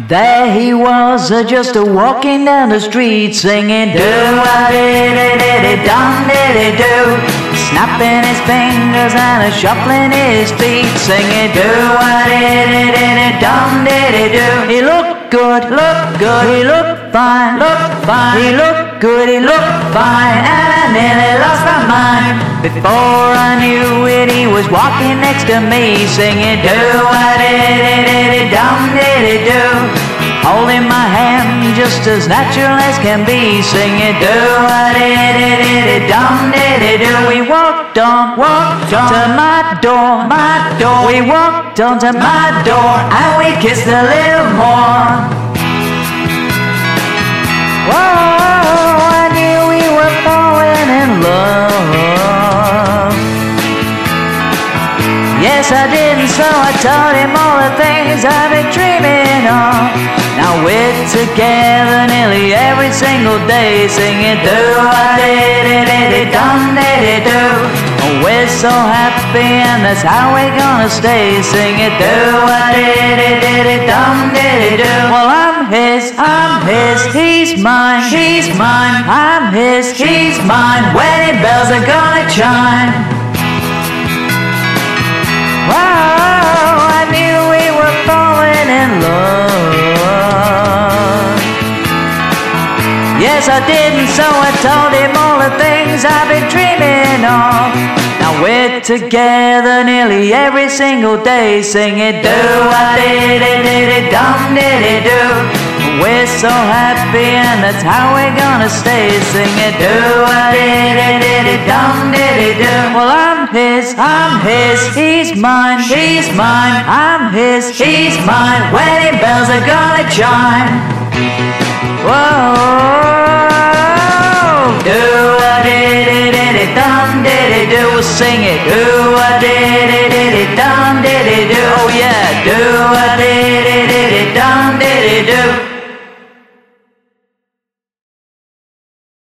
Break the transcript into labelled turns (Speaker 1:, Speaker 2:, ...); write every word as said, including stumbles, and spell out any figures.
Speaker 1: There he was, uh, just a walking down the street, singing do-a-dee-dee-dee-dum-dee-dee-do, snapping his fingers and a shuffling his feet, singing do-a-dee-dee-dee-dum-dee-dee-do. He looked good, looked good, he looked fine, looked fine, he looked good, he looked fine, and I nearly lost my mind. Before I knew it, he was walking next to me, singing do-a-dee-dee-dee-dum-dee-dee-do, holding my hand just as natural as can be, singing do-a-dee-dee-dee-dum-dee-dee-do. We walked on, walked on to my door, my door. We walked on to my door and we kissed a little more. Whoa, I knew we were falling in love. Yes, I did, and so I told him all the things I've been dreaming of. Now we're together nearly every single day, singing do-a-dee-dee-dee-dum-dee-dee-do. We're so happy and that's how we're gonna stay, singing do-a-dee-dee-dee-dum-dee-dee-do. Well, I'm his, I'm his, he's mine, he's mine, I'm his, he's mine. Wedding bells are gonna chime. Wow, I knew we were falling in love. Yes, I did, and so I told him all the things I've been dreaming of. Now we're together nearly every single day, singing do-a-dee-dee-dee-dum-dee-dee-do. We're so happy and that's how we're gonna stay, singing do-a-dee-dee-dee-dum-dee-dee-do. Well, I'm his, I'm his, he's mine, he's mine, I'm his, he's mine. Wedding bells are gonna chime. Whoa, do-a-dee-dee-dee-dum-dee-dee-do. We'll sing it, do-a-dee-dee-dee-dum-dee-dee-do. Oh yeah, do